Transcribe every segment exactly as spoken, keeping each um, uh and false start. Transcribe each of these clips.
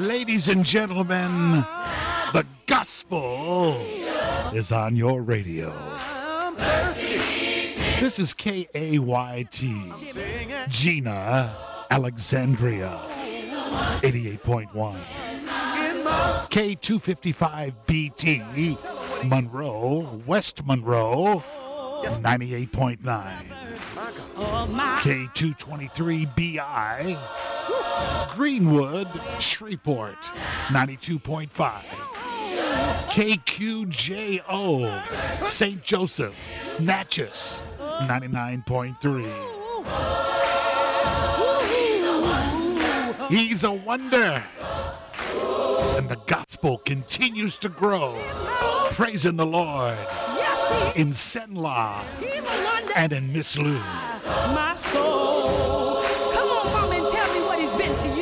Ladies and gentlemen, the gospel is on your radio. This is K A Y T, Gina, Alexandria, eighty-eight point one. K two fifty-five B T, Monroe, West Monroe, ninety-eight point nine. K two twenty-three B I, Greenwood, Shreveport, ninety-two point five. K Q J O, Saint Joseph, Natchez, ninety-nine point three. He's a wonder. And the gospel continues to grow. Praising the Lord in Senla and in Miss Lou. My soul. Come on, Mama, and tell me what he's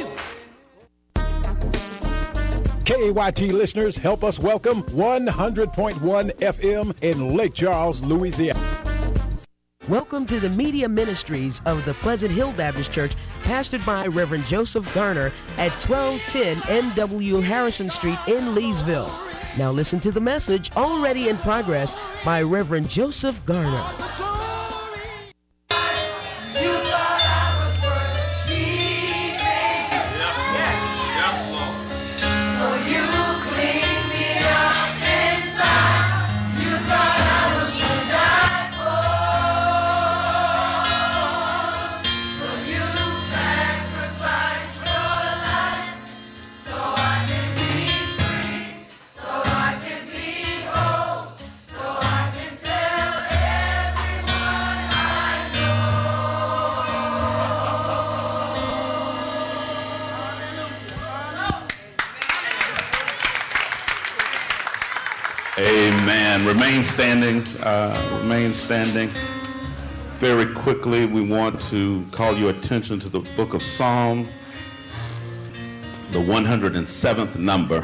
been to you. K A Y T listeners, help us welcome one hundred point one F M in Lake Charles, Louisiana. Welcome to the media ministries of the Pleasant Hill Baptist Church, pastored by Reverend Joseph Garner at twelve ten N W Harrison Street in Leesville. Now listen to the message already in progress by Reverend Joseph Garner. Amen. Remain standing. Uh, remain standing. Very quickly, we want to call your attention to the book of Psalm, the one hundred seventh number,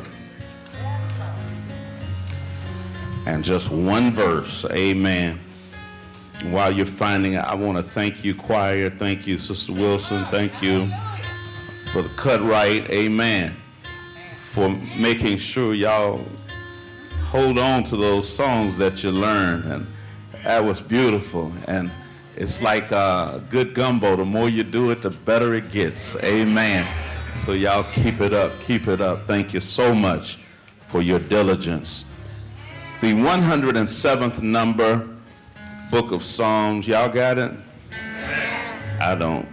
and just one verse. Amen. While you're finding it, I want to thank you, choir. Thank you, Sister Wilson. Thank you for the cut right. Amen. For making sure y'all hold on to those songs that you learned, and that was beautiful. And it's like uh, good gumbo. The more you do it, the better it gets. Amen. So y'all keep it up, keep it up. Thank you so much for your diligence. The one hundred seventh number, book of Psalms. Y'all got it? I don't.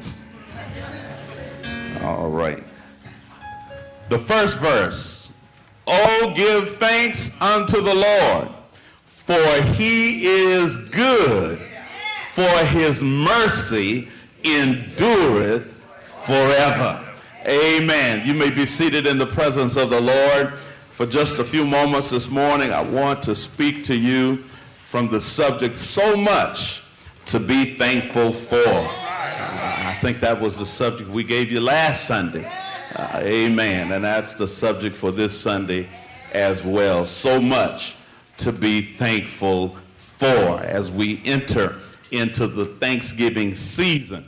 All right. The first verse. Oh, give thanks unto the Lord, for he is good, for his mercy endureth forever. Amen. You may be seated in the presence of the Lord. For just a few moments this morning, I want to speak to you from the subject, so much to be thankful for. I think that was the subject we gave you last Sunday. Uh, amen. And that's the subject for this Sunday as well. So much to be thankful for as we enter into the Thanksgiving season.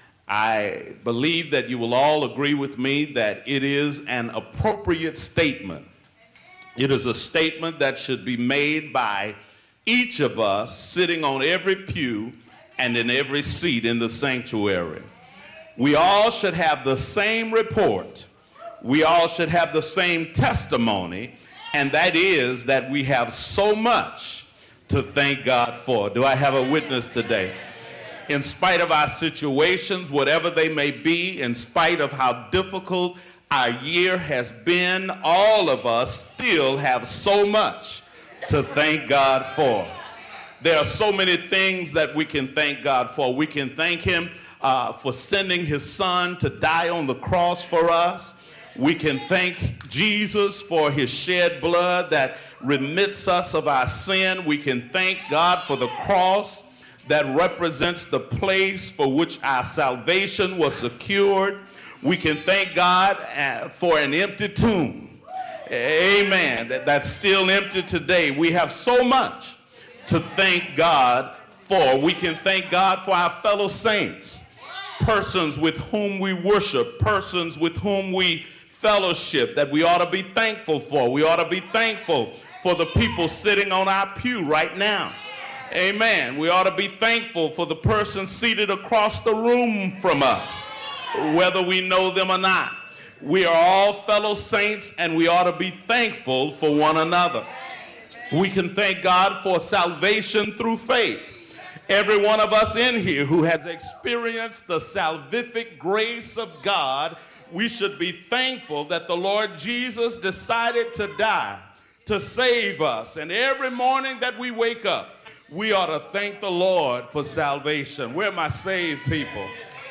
I believe that you will all agree with me that it is an appropriate statement. It is a statement that should be made by each of us sitting on every pew and in every seat in the sanctuary. We all should have the same report. We all should have the same testimony, and that is that we have so much to thank God for. Do I have a witness today? In spite of our situations, whatever they may be, in spite of how difficult our year has been, all of us still have so much to thank God for. There are so many things that we can thank God for. We can thank him Uh, for sending his son to die on the cross for us. We can thank Jesus for his shed blood that remits us of our sin. We can thank God for the cross that represents the place for which our salvation was secured. We can thank God uh, for an empty tomb. Amen. That, that's still empty today. We have so much to thank God for. We can thank God for our fellow saints, persons with whom we worship, persons with whom we fellowship that we ought to be thankful for. We ought to be thankful for the people sitting on our pew right now. Amen. We ought to be thankful for the person seated across the room from us, whether we know them or not. We are all fellow saints, and we ought to be thankful for one another. We can thank God for salvation through faith. Every one of us in here who has experienced the salvific grace of God, we should be thankful that the Lord Jesus decided to die to save us. And every morning that we wake up, we ought to thank the Lord for salvation. Where are my saved people?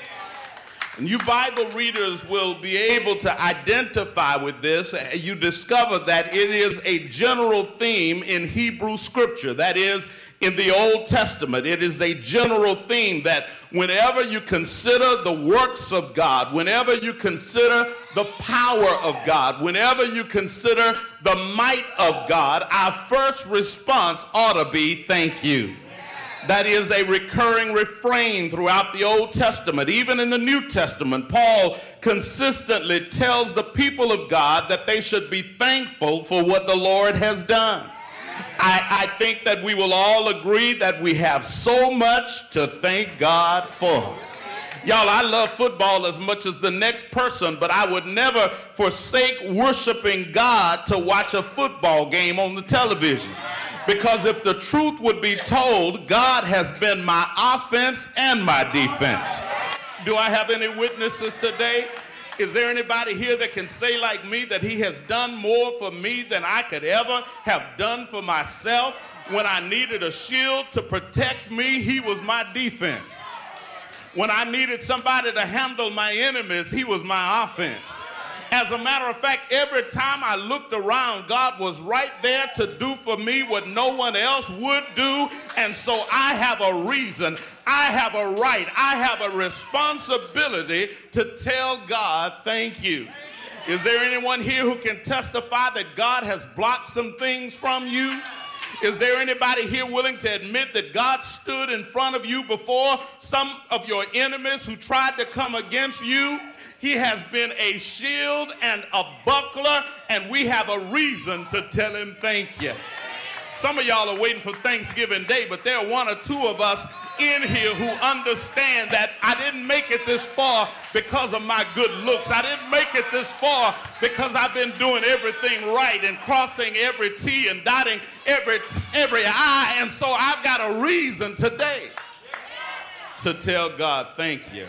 And you Bible readers will be able to identify with this. You discover that it is a general theme in Hebrew scripture. That is, in the Old Testament, it is a general theme that whenever you consider the works of God, whenever you consider the power of God, whenever you consider the might of God, our first response ought to be thank you. That is a recurring refrain throughout the Old Testament. Even in the New Testament, Paul consistently tells the people of God that they should be thankful for what the Lord has done. I, I think that we will all agree that we have so much to thank God for. Y'all, I love football as much as the next person, but I would never forsake worshiping God to watch a football game on the television. Because if the truth would be told, God has been my offense and my defense. Do I have any witnesses today? Is there anybody here that can say like me that he has done more for me than I could ever have done for myself? When I needed a shield to protect me, he was my defense. When I needed somebody to handle my enemies, he was my offense. As a matter of fact, every time I looked around, God was right there to do for me what no one else would do. And so I have a reason, I have a right, I have a responsibility to tell God thank you. Is there anyone here who can testify that God has blocked some things from you? Is there anybody here willing to admit that God stood in front of you before some of your enemies who tried to come against you? He has been a shield and a buckler, and we have a reason to tell him thank you. Some of y'all are waiting for Thanksgiving Day, but there are one or two of us in here who understand that I didn't make it this far because of my good looks. I didn't make it this far because I've been doing everything right and crossing every T and dotting every, every I, and so I've got a reason today to tell God thank you.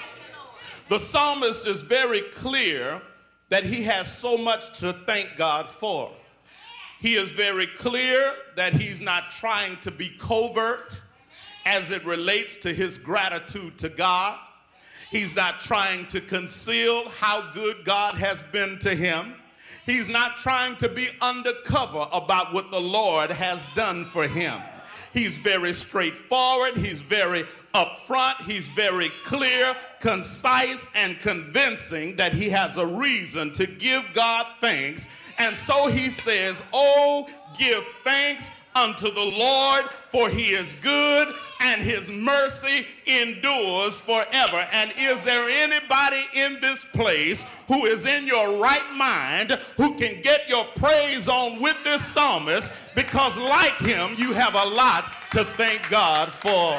The psalmist is very clear that he has so much to thank God for. He is very clear that he's not trying to be covert as it relates to his gratitude to God. He's not trying to conceal how good God has been to him. He's not trying to be undercover about what the Lord has done for him. He's very straightforward. He's very upfront. He's very clear, concise, and convincing that he has a reason to give God thanks. And so he says, "Oh, give thanks unto the Lord, for he is good, and his mercy endures forever." And is there anybody in this place who is in your right mind who can get your praise on with this psalmist? Because like him, you have a lot to thank God for.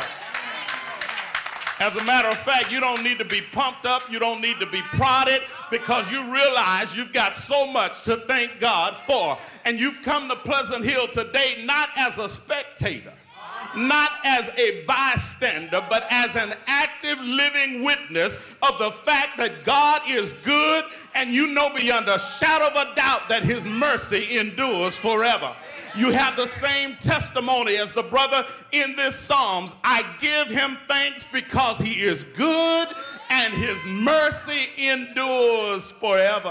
As a matter of fact, you don't need to be pumped up. You don't need to be prodded, because you realize you've got so much to thank God for. And you've come to Pleasant Hill today not as a spectator, not as a bystander, but as an active living witness of the fact that God is good, and you know beyond a shadow of a doubt that his mercy endures forever. You have the same testimony as the brother in this Psalms. I give him thanks because he is good and his mercy endures forever.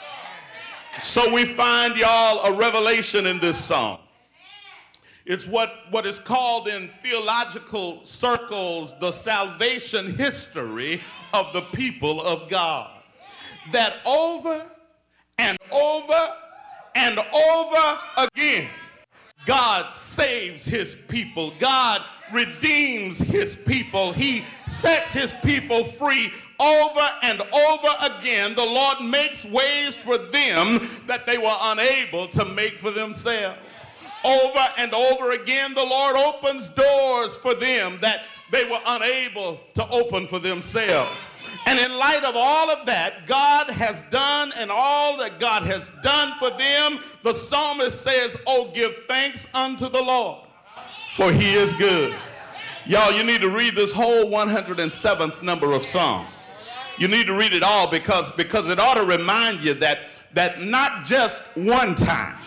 So we find, y'all, a revelation in this psalm. It's what, what is called in theological circles the salvation history of the people of God. That over and over and over again, God saves his people. God redeems his people. He sets his people free over and over again, the Lord makes ways for them that they were unable to make for themselves. Over and over again, the Lord opens doors for them that they were unable to open for themselves. And in light of all of that, God has done and all that God has done for them, the psalmist says, oh, give thanks unto the Lord, for he is good. Y'all, you need to read this whole one hundred seventh number of Psalm. You need to read it all because, because it ought to remind you that, that not just one time,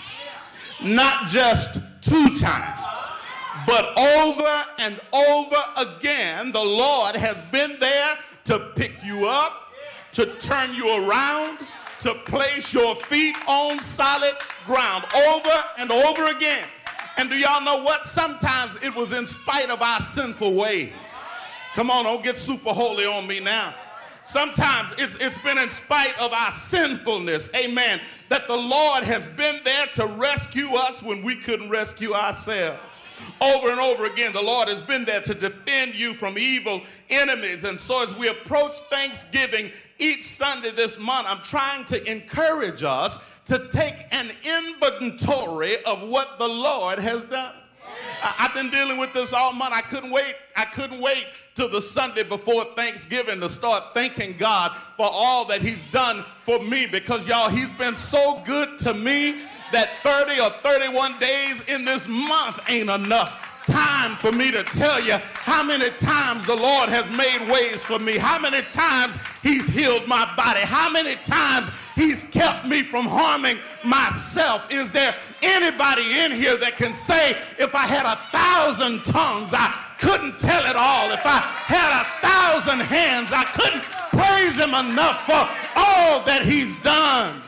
not just two times, but over and over again, the Lord has been there to pick you up, to turn you around, to place your feet on solid ground over and over again. And do y'all know what? Sometimes it was in spite of our sinful ways. Come on, don't get super holy on me now. Sometimes it's, it's been in spite of our sinfulness, amen, that the Lord has been there to rescue us when we couldn't rescue ourselves. Over and over again, the Lord has been there to defend you from evil enemies. And so as we approach Thanksgiving each Sunday this month, I'm trying to encourage us to take an inventory of what the Lord has done. I, I've been dealing with this all month. I couldn't wait. I couldn't wait till the Sunday before Thanksgiving to start thanking God for all that he's done for me, because y'all, he's been so good to me that thirty or thirty-one days in this month ain't enough time for me to tell you how many times the Lord has made ways for me, how many times he's healed my body, how many times he's kept me from harming myself. Is there anybody in here that can say, if I had a thousand tongues, I couldn't tell it all? If I had a thousand hands, I couldn't praise him enough for all that he's done.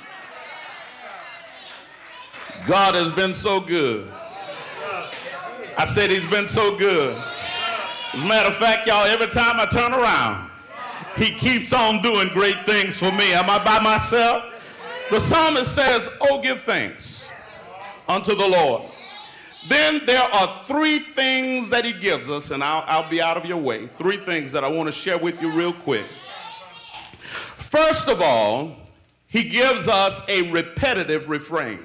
God has been so good. I said he's been so good. As a matter of fact, y'all, every time I turn around, he keeps on doing great things for me. Am I by myself? The psalmist says, oh, give thanks unto the Lord. Then there are three things that he gives us, and I'll, I'll be out of your way. Three things that I want to share with you real quick. First of all, he gives us a repetitive refrain.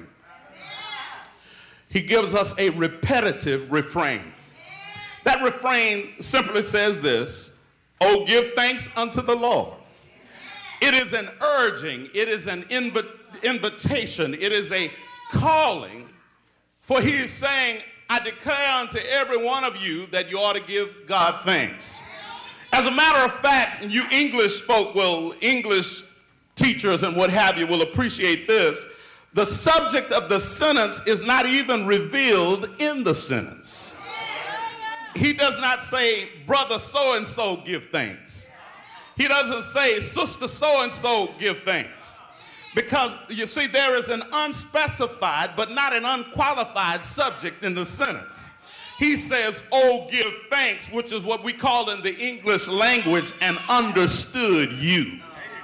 He gives us a repetitive refrain. That refrain simply says this: oh, give thanks unto the Lord. It is an urging, it is an inv- invitation, it is a calling, for he is saying, I declare unto every one of you that you ought to give God thanks. As a matter of fact, you English folk will, English teachers and what have you will appreciate this. The subject of the sentence is not even revealed in the sentence. He does not say, brother so-and-so give thanks. He doesn't say, sister so-and-so give thanks. Because, you see, there is an unspecified but not an unqualified subject in the sentence. He says, oh, give thanks, which is what we call in the English language an understood you.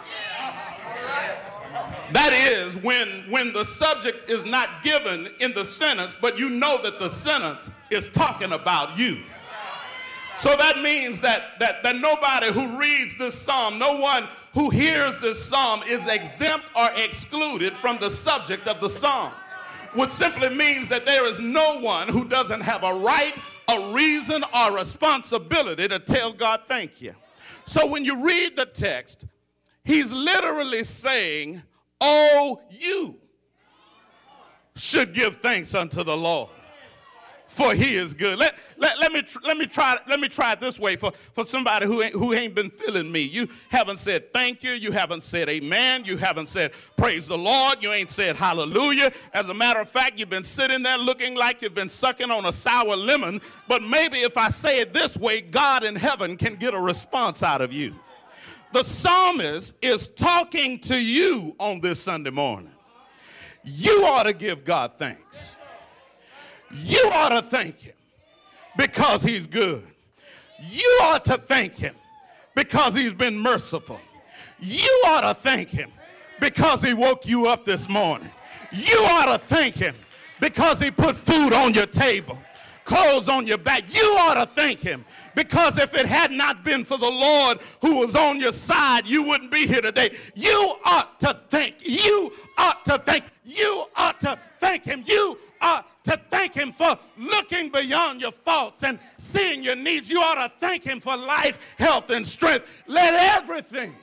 That is when, when the subject is not given in the sentence, but you know that the sentence is talking about you. So that means that, that, that nobody who reads this psalm, no one who hears this psalm is exempt or excluded from the subject of the psalm, which simply means that there is no one who doesn't have a right, a reason, or responsibility to tell God thank you. So when you read the text, he's literally saying, oh, you should give thanks unto the Lord, for he is good. Let, let, let, me, tr- let, me, try, let me try it this way for, for somebody who ain't, who ain't been feeling me. You haven't said thank you. You haven't said amen. You haven't said praise the Lord. You ain't said hallelujah. As a matter of fact, you've been sitting there looking like you've been sucking on a sour lemon. But maybe if I say it this way, God in heaven can get a response out of you. The psalmist is talking to you on this Sunday morning. You ought to give God thanks. You ought to thank him because he's good. You ought to thank him because he's been merciful. You ought to thank him because he woke you up this morning. You ought to thank him because he put food on your table. clothes on your back. You ought to thank him, because if it had not been for the Lord who was on your side, you wouldn't be here today. You ought to thank. You ought to thank. You ought to thank him. You ought to thank him for looking beyond your faults and seeing your needs. You ought to thank him for life, health, and strength. Let everything,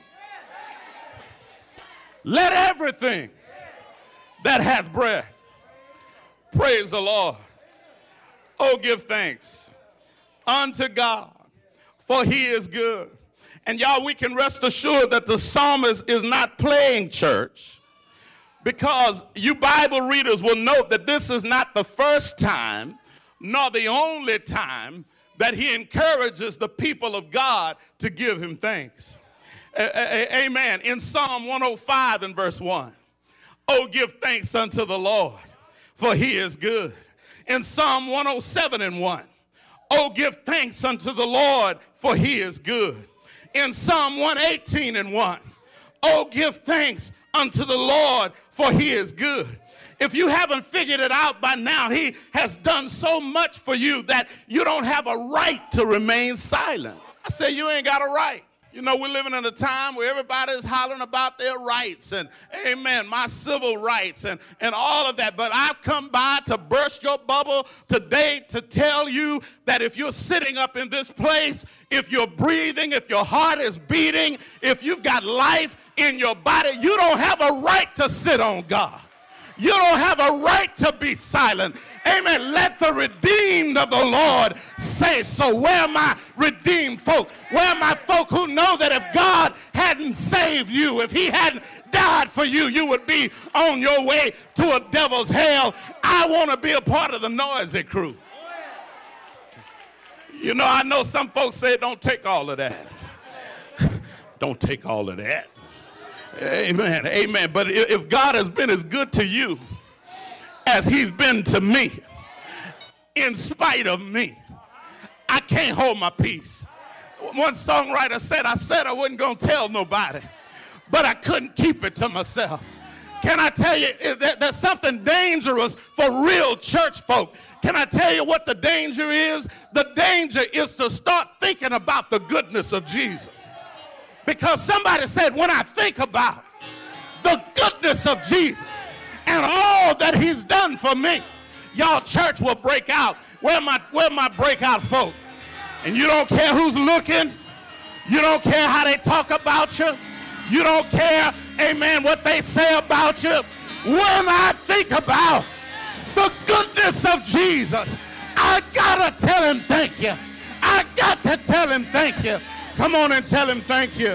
let everything that hath breath praise the Lord. Oh, give thanks unto God, for he is good. And y'all, we can rest assured that the psalmist is not playing church, because you Bible readers will note that this is not the first time nor the only time that he encourages the people of God to give him thanks. A- a- amen. In Psalm one oh five and verse one, oh, give thanks unto the Lord, for he is good. In Psalm one oh seven and one, oh, give thanks unto the Lord, for he is good. In Psalm one eighteen and one, oh, give thanks unto the Lord, for he is good. If you haven't figured it out by now, he has done so much for you that you don't have a right to remain silent. I say you ain't got a right. You know, we're living in a time where everybody's hollering about their rights and, amen, my civil rights and, and all of that. But I've come by to burst your bubble today to tell you that if you're sitting up in this place, if you're breathing, if your heart is beating, if you've got life in your body, you don't have a right to sit on God. You don't have a right to be silent. Amen. Let the redeemed of the Lord say so. Where are my redeemed folk? Where are my folk who know that if God hadn't saved you, if he hadn't died for you, you would be on your way to a devil's hell? I want to be a part of the noisy crew. You know, I know some folks say don't take all of that. Don't take all of that. Amen, amen. But if God has been as good to you as he's been to me, in spite of me, I can't hold my peace. One songwriter said, I said I wasn't going to tell nobody, but I couldn't keep it to myself. Can I tell you, there's something dangerous for real church folk. Can I tell you what the danger is? The danger is to start thinking about the goodness of Jesus. Because somebody said, when I think about the goodness of Jesus and all that he's done for me, y'all, church will break out. Where my, where my breakout folk? And you don't care who's looking. You don't care how they talk about you. You don't care, amen, what they say about you. When I think about the goodness of Jesus, I gotta tell him thank you. I got to tell him thank you. Come on and tell him thank you.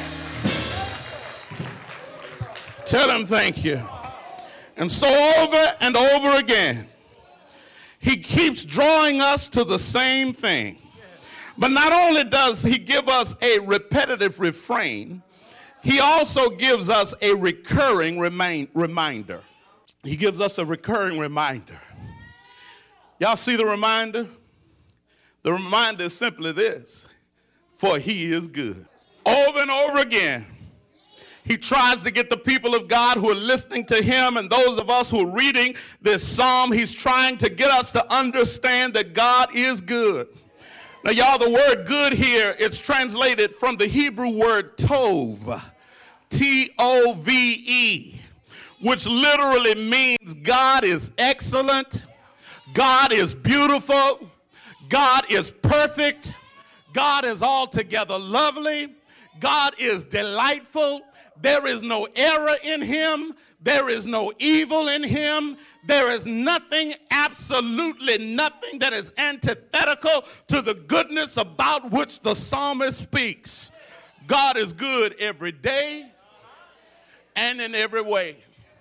Tell him thank you. And so over and over again, he keeps drawing us to the same thing. But not only does he give us a repetitive refrain, he also gives us a recurring remind, reminder. He gives us a recurring reminder. Y'all see the reminder? The reminder is simply this: for he is good. Over and over again, he tries to get the people of God who are listening to him and those of us who are reading this psalm, he's trying to get us to understand that God is good. Now, y'all, the word good here, it's translated from the Hebrew word tov, T O V E, which literally means God is excellent, God is beautiful, God is perfect, God is altogether lovely, God is delightful. There is no error in him. There is no evil in him. There is nothing, absolutely nothing that is antithetical to the goodness about which the psalmist speaks. God is good every day and in every way.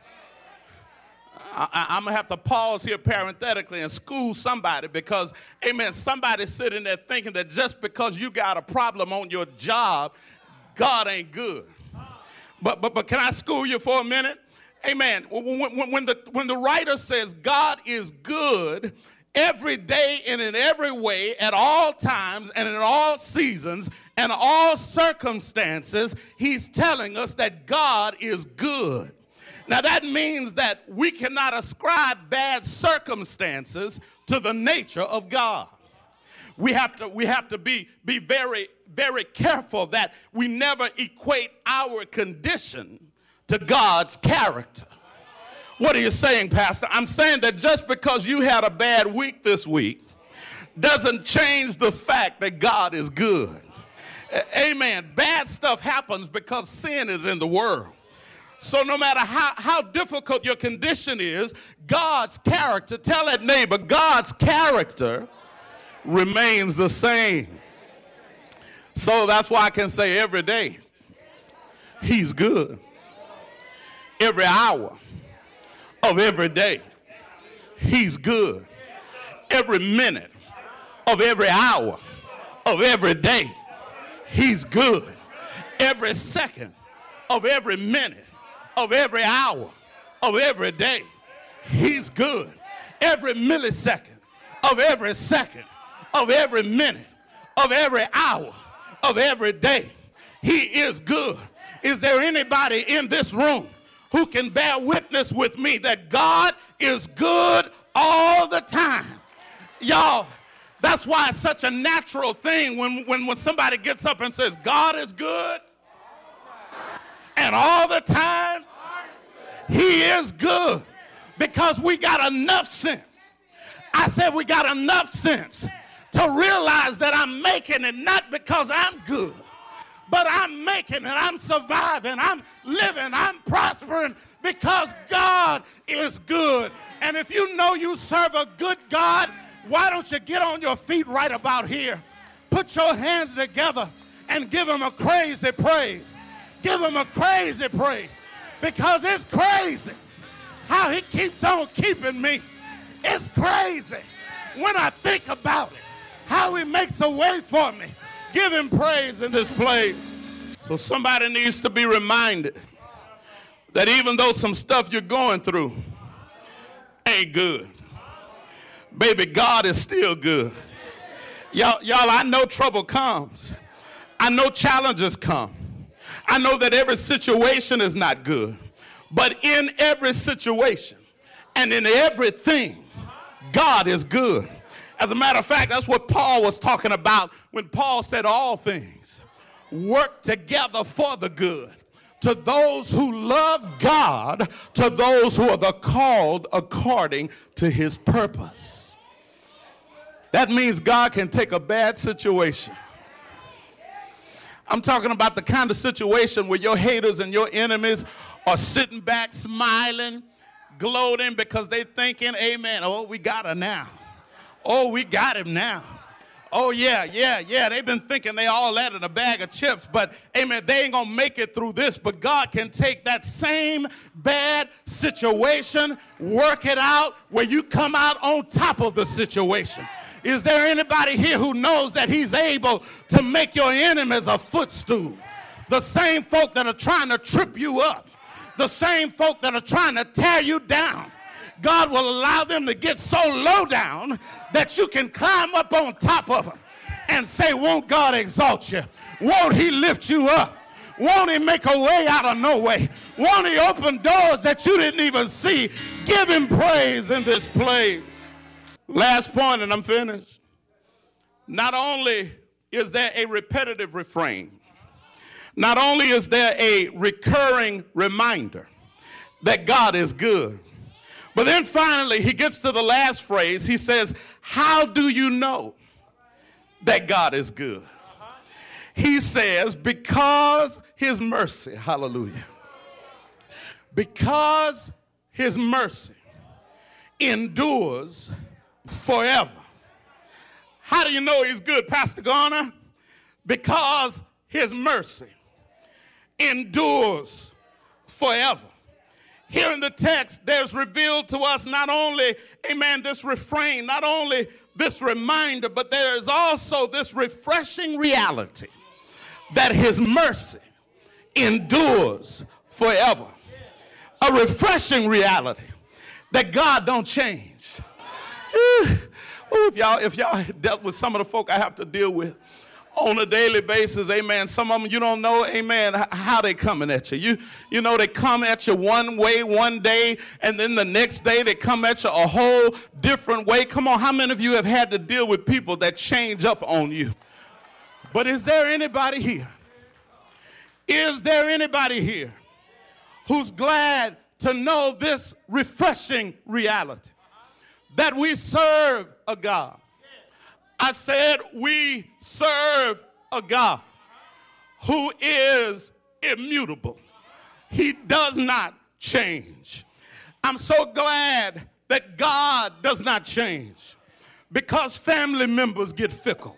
I, I, I'm going to have to pause here parenthetically and school somebody because, amen, somebody's sitting there thinking that just because you got a problem on your job, God ain't good. But, but, but can I school you for a minute? Amen. When, when, when, the, when the writer says God is good every day and in every way, at all times and in all seasons and all circumstances, he's telling us that God is good. Now that means that we cannot ascribe bad circumstances to the nature of God. We have to, we have to be, be very, very careful that we never equate our condition to God's character. What are you saying, Pastor? I'm saying that just because you had a bad week this week doesn't change the fact that God is good. Amen. Bad stuff happens because sin is in the world. So no matter how, how difficult your condition is, God's character, tell that neighbor, God's character remains the same. So that's why I can say every day, he's good. Every hour of every day, he's good. Every minute of every hour of every day, he's good. Every second of every minute of every hour of every day, he's good. Every millisecond of every second of every minute of every hour of every day, he is good. Is there anybody in this room who can bear witness with me that God is good all the time? Y'all, that's why it's such a natural thing when, when, when somebody gets up and says, God is good, and all the time, he is good, because we got enough sense. I said we got enough sense to realize that I'm making it not because I'm good, but I'm making it, I'm surviving, I'm living, I'm prospering because God is good. And if you know you serve a good God, why don't you get on your feet right about here? Put your hands together and give him a crazy praise. Give him a crazy praise, because it's crazy how he keeps on keeping me. It's crazy when I think about it, how he makes a way for me. Give him praise in this place. So somebody needs to be reminded that even though some stuff you're going through ain't good, baby, God is still good. Y'all, y'all, I know trouble comes. I know challenges come. I know that every situation is not good. But in every situation and in everything, God is good. As a matter of fact, that's what Paul was talking about when Paul said all things work together for the good to those who love God, to those who are the called according to his purpose. That means God can take a bad situation. I'm talking about the kind of situation where your haters and your enemies are sitting back smiling, gloating because they thinking, amen, oh, we got her now. Oh, we got him now. Oh, yeah, yeah, yeah. They've been thinking they all that in a bag of chips, but, amen, they ain't going to make it through this. But God can take that same bad situation, work it out where you come out on top of the situation. Is there anybody here who knows that he's able to make your enemies a footstool? The same folk that are trying to trip you up, the same folk that are trying to tear you down, God will allow them to get so low down that you can climb up on top of them and say, won't God exalt you? Won't he lift you up? Won't he make a way out of no way? Won't he open doors that you didn't even see? Give him praise in this place. Last point, and I'm finished. Not only is there a repetitive refrain, not only is there a recurring reminder that God is good, but then finally he gets to the last phrase. He says, how do you know that God is good? He says, because his mercy, hallelujah, because his mercy endures forever. How do you know he's good, Pastor Garner? Because his mercy endures forever. Here in the text, there's revealed to us not only, amen, this refrain, not only this reminder, but there is also this refreshing reality that his mercy endures forever. A refreshing reality that God don't change. Ooh, if y'all if y'all dealt with some of the folk I have to deal with on a daily basis, amen. Some of them you don't know, amen, how they coming at you. You you know, they come at you one way one day, and then the next day they come at you a whole different way. Come on, how many of you have had to deal with people that change up on you? But is there anybody here? Is there anybody here who's glad to know this refreshing reality? That we serve a God. I said we serve a God who is immutable. He does not change. I'm so glad that God does not change because family members get fickle.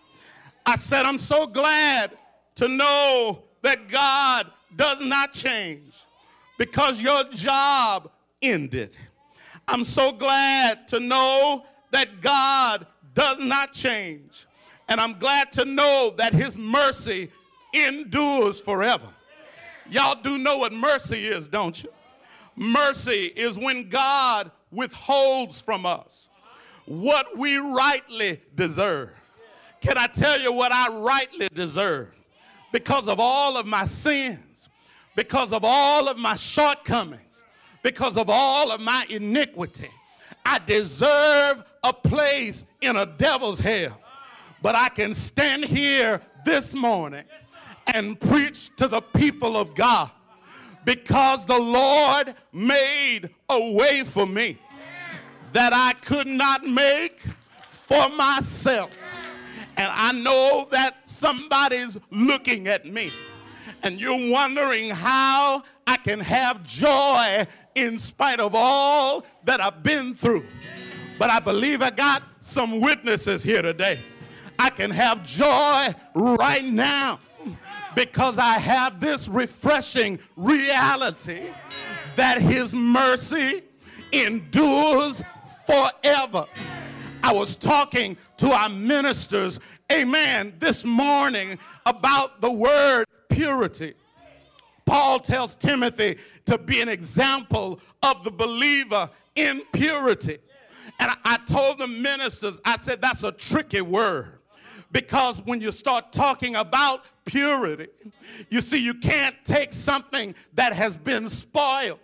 I said I'm so glad to know that God does not change because your job ended. I'm so glad to know that God does not change. And I'm glad to know that his mercy endures forever. Y'all do know what mercy is, don't you? Mercy is when God withholds from us what we rightly deserve. Can I tell you what I rightly deserve? Because of all of my sins, because of all of my shortcomings, because of all of my iniquity, I deserve a place in a devil's hell. But I can stand here this morning and preach to the people of God because the Lord made a way for me that I could not make for myself. And I know that somebody's looking at me and you're wondering how I can have joy in spite of all that I've been through. But I believe I got some witnesses here today. I can have joy right now because I have this refreshing reality that his mercy endures forever. I was talking to our ministers, amen, this morning about the word purity. Paul tells Timothy to be an example of the believer in purity. And I, I told the ministers, I said, that's a tricky word. Because when you start talking about purity, you see, you can't take something that has been spoiled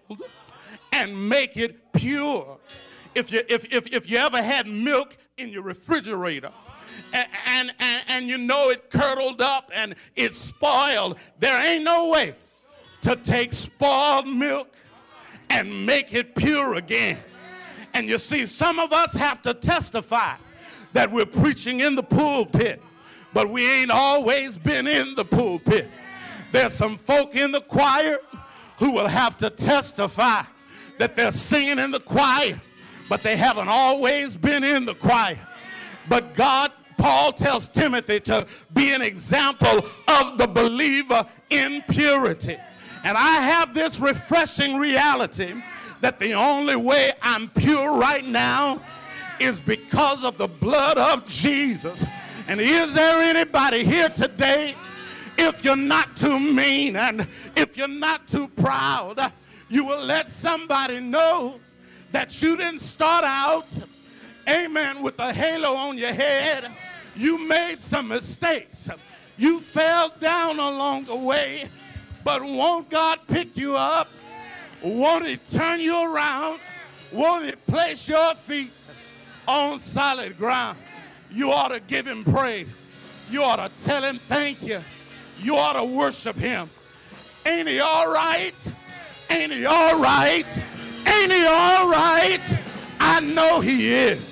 and make it pure. If you, if, if, if you ever had milk in your refrigerator and, and, and, and you know it curdled up and it's spoiled, there ain't no way to take spoiled milk and make it pure again. And you see, some of us have to testify that we're preaching in the pulpit, but we ain't always been in the pulpit. There's some folk in the choir who will have to testify that they're singing in the choir, but they haven't always been in the choir. But God, Paul tells Timothy to be an example of the believer in purity. And I have this refreshing reality that the only way I'm pure right now is because of the blood of Jesus. And is there anybody here today, if you're not too mean and if you're not too proud, you will let somebody know that you didn't start out, amen, with a halo on your head. You made some mistakes. You fell down along the way, but won't God pick you up? Won't he turn you around? Won't he place your feet on solid ground? You ought to give him praise. You ought to tell him thank you. You ought to worship him. Ain't he all right? Ain't he all right? Ain't he all right? I know he is.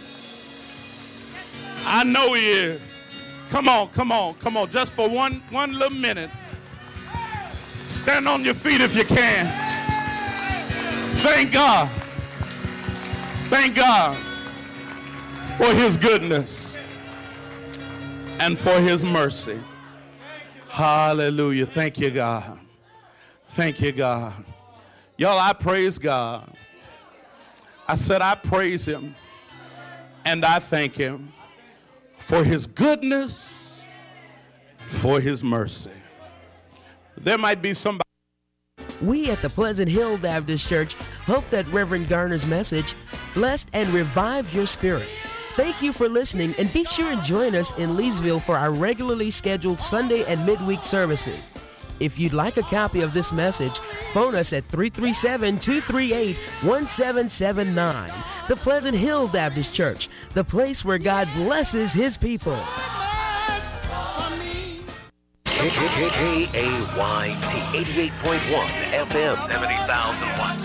I know he is. Come on, come on, come on. Just for one, one little minute. Stand on your feet if you can. Thank God. Thank God for his goodness and for his mercy. Hallelujah. Thank you, God. Thank you, God. Y'all, I praise God. I said I praise him and I thank him for his goodness, for his mercy. There might be somebody. We at the Pleasant Hill Baptist Church hope that Reverend Garner's message blessed and revived your spirit. Thank you for listening, and be sure and join us in Leesville for our regularly scheduled Sunday and midweek services. If you'd like a copy of this message, phone us at three three seven, two three eight, one seven seven nine. The Pleasant Hill Baptist Church, the place where God blesses his people. K A Y T eighty-eight point one F M, seventy thousand watts.